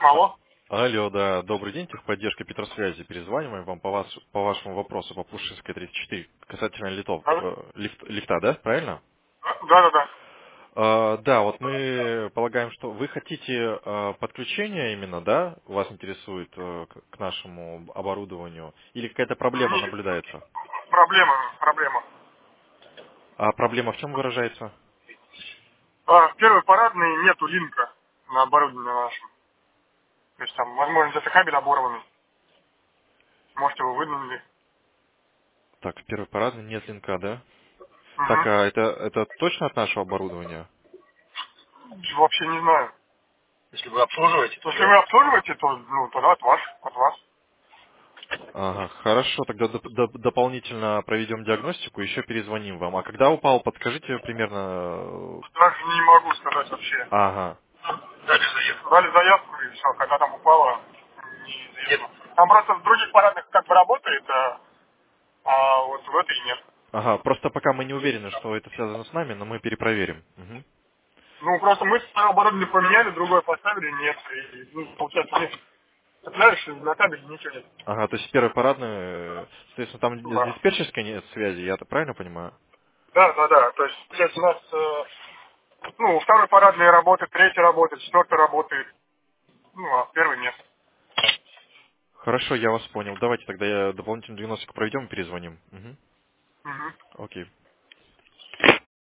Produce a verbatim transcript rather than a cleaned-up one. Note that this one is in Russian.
Алло. Алло, да, добрый день, техподдержка Петросвязи. Перезваниваем вам по, вас, по вашему вопросу по Пушкинской тридцать четыре касательно лифтов, Да, э, лифт- лифта, да, правильно? да, да. А, да, вот мы полагаем, что вы хотите а, подключение именно, да, вас интересует э, к к нашему оборудованию, или какая-то проблема Не, наблюдается? проблема, проблема. А проблема в чем выражается? А, в первой парадной нету линка на оборудовании нашем. То есть там, возможно, где-то кабель оборванный. Может, его выдвинули. Так, в первой парадной нет линка, да? Так, Угу. а это, это точно от нашего оборудования? Вообще не знаю. Если вы обслуживаете, то Если вы да. обслуживаете, то, ну, тогда от вас, от вас. Ага, хорошо, тогда доп- доп- дополнительно проведем диагностику, еще перезвоним вам. А когда упал, подскажите примерно... э, Даже не могу сказать вообще. Ага, Дали заявку. Дали заявку и все, когда там упало, Нет. неизвестно. Там просто в других парадных как бы работает, а, а вот в этой нет. ага, просто пока мы не уверены, что это связано с нами, но мы перепроверим. Мгм. Ну, просто мы свое оборудование поменяли, другое поставили, нет. И, ну, получается, нет. Цепляешь, и на кабеле ничего нет. Ага, то есть первая парадная, э, соответственно, там с Да. диспетчерской нет связи, я это правильно понимаю? Да, да, да. То есть сейчас у нас, э, ну, второй парадный работает, третий работает, четвертый работает, ну, а первый нет. Хорошо, я вас понял. Давайте тогда я дополнительную диагностику проведем и перезвоним. Мгм. Мгм. Окей.